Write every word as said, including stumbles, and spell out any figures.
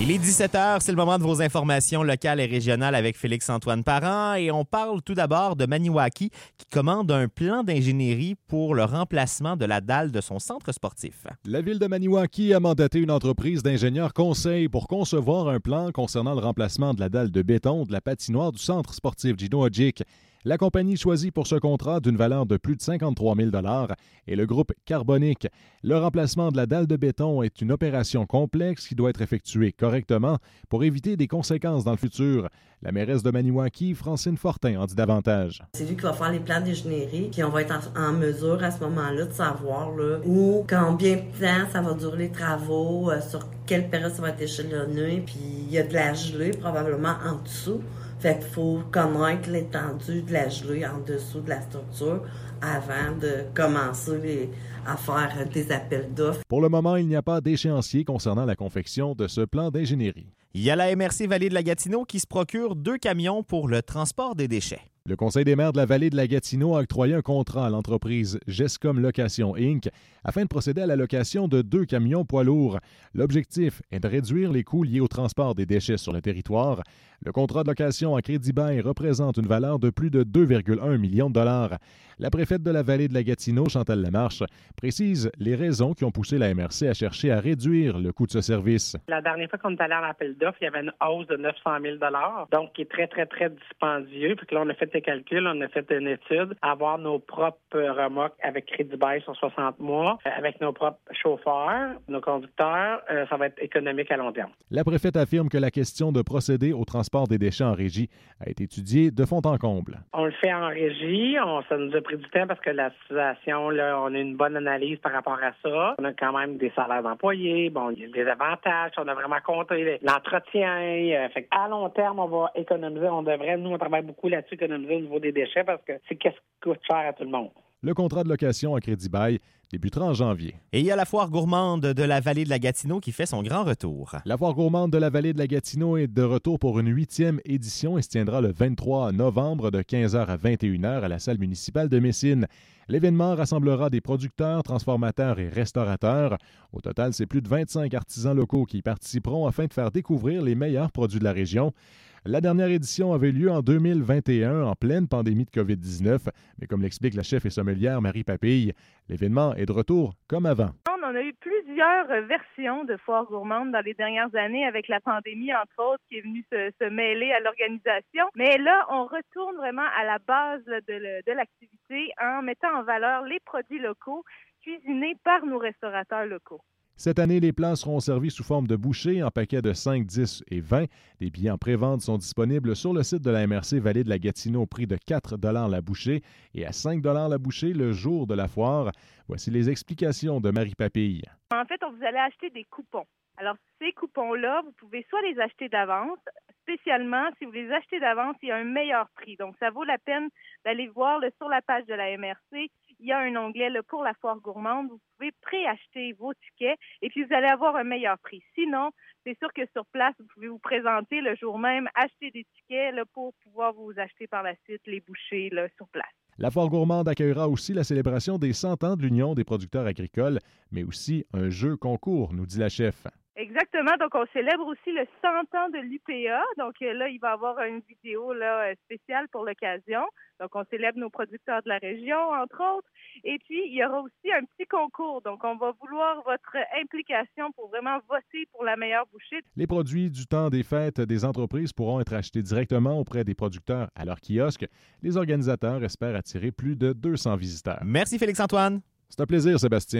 Il est dix-sept heures, c'est le moment de vos informations locales et régionales avec Félix-Antoine Parent et on parle tout d'abord de Maniwaki qui commande un plan d'ingénierie pour le remplacement de la dalle de son centre sportif. La ville de Maniwaki a mandaté une entreprise d'ingénieurs conseils pour concevoir un plan concernant le remplacement de la dalle de béton de la patinoire du centre sportif Gino Odjick. La compagnie choisit pour ce contrat d'une valeur de plus de cinquante-trois mille dollars est le groupe Carbonic. Le remplacement de la dalle de béton est une opération complexe qui doit être effectuée correctement pour éviter des conséquences dans le futur. La mairesse de Maniwaki, Francine Fortin, en dit davantage. C'est lui qui va faire les plans d'ingénierie, puis on va être en, en mesure à ce moment-là de savoir là, où, combien de temps ça va durer les travaux, euh, sur quelle période ça va être échelonné, puis il y a de la gelée probablement en dessous. Fait qu'il faut connaître l'étendue de la gelée en dessous de la structure avant de commencer les, à faire des appels d'offres. Pour le moment, il n'y a pas d'échéancier concernant la confection de ce plan d'ingénierie. Il y a la M R C Vallée de la Gatineau qui se procure deux camions pour le transport des déchets. Le Conseil des maires de la Vallée de la Gatineau a octroyé un contrat à l'entreprise Gescom Location Incorporée afin de procéder à la location de deux camions poids lourds. L'objectif est de réduire les coûts liés au transport des déchets sur le territoire. Le contrat de location à crédit bail représente une valeur de plus de deux virgule un millions de dollars. La préfète de la Vallée de la Gatineau, Chantal Lamarche, précise les raisons qui ont poussé la M R C à chercher à réduire le coût de ce service. La dernière fois qu'on est allé en appel d'offres, il y avait une hausse de neuf cent mille dollars, donc qui est très, très, très dispendieux. Puis que là, on a fait des calculs, on a fait une étude, avoir nos propres remorques avec crédit bail sur soixante mois, avec nos propres chauffeurs, nos conducteurs, euh, ça va être économique à long terme. La préfète affirme que la question de procéder au transport des déchets en régie a été étudiée de fond en comble. On le fait en régie, on, ça nous a pris du temps parce que la situation, là, on a une bonne analyse par rapport à ça. On a quand même des salaires d'employés, bon, il y a des avantages, on a vraiment compté l'entretien. Euh, fait à long terme, on va économiser, on devrait, nous, on travaille beaucoup là-dessus, économiser au niveau des déchets parce que c'est qu'est-ce qui coûte cher à tout le monde. Le contrat de location à crédit bail débutera en janvier. Et il y a la foire gourmande de la Vallée de la Gatineau qui fait son grand retour. La foire gourmande de la Vallée de la Gatineau est de retour pour une huitième édition et se tiendra le vingt-trois novembre de quinze heures à vingt et une heures à la salle municipale de Messine. L'événement rassemblera des producteurs, transformateurs et restaurateurs. Au total, c'est plus de vingt-cinq artisans locaux qui y participeront afin de faire découvrir les meilleurs produits de la région. La dernière édition avait lieu en deux mille vingt et un, en pleine pandémie de covid dix-neuf, mais comme l'explique la chef et sommelière Marie Papille, l'événement est de retour comme avant. On a eu plusieurs versions de foires gourmandes dans les dernières années avec la pandémie, entre autres, qui est venue se, se mêler à l'organisation. Mais là, on retourne vraiment à la base là, de, le, de l'activité en mettant en valeur les produits locaux cuisinés par nos restaurateurs locaux. Cette année, les plats seront servis sous forme de bouchées en paquets de cinq, dix et vingt. Les billets en pré-vente sont disponibles sur le site de la M R C Vallée de la Gatineau au prix de quatre dollars la bouchée et à cinq dollars la bouchée le jour de la foire. Voici les explications de Marie Papille. En fait, on vous allez acheter des coupons. Alors, ces coupons-là, vous pouvez soit les acheter d'avance, spécialement, si vous les achetez d'avance, il y a un meilleur prix. Donc, ça vaut la peine d'aller voir là, sur la page de la M R C. Il y a un onglet là, pour la foire gourmande. Vous pouvez préacheter vos tickets et puis vous allez avoir un meilleur prix. Sinon, c'est sûr que sur place, vous pouvez vous présenter le jour même, acheter des tickets là, pour pouvoir vous acheter par la suite les bouchées là, sur place. La foire gourmande accueillera aussi la célébration des cent ans de l'Union des producteurs agricoles, mais aussi un jeu concours, nous dit la chef. Exactement. Donc, on célèbre aussi le cent ans de l'U P A. Donc, là, il va y avoir une vidéo là, spéciale pour l'occasion. Donc, on célèbre nos producteurs de la région, entre autres. Et puis, il y aura aussi un petit concours. Donc, on va vouloir votre implication pour vraiment voter pour la meilleure bouchée. Les produits du temps des fêtes des entreprises pourront être achetés directement auprès des producteurs à leur kiosque. Les organisateurs espèrent attirer plus de deux cents visiteurs. Merci Félix-Antoine. C'est un plaisir, Sébastien.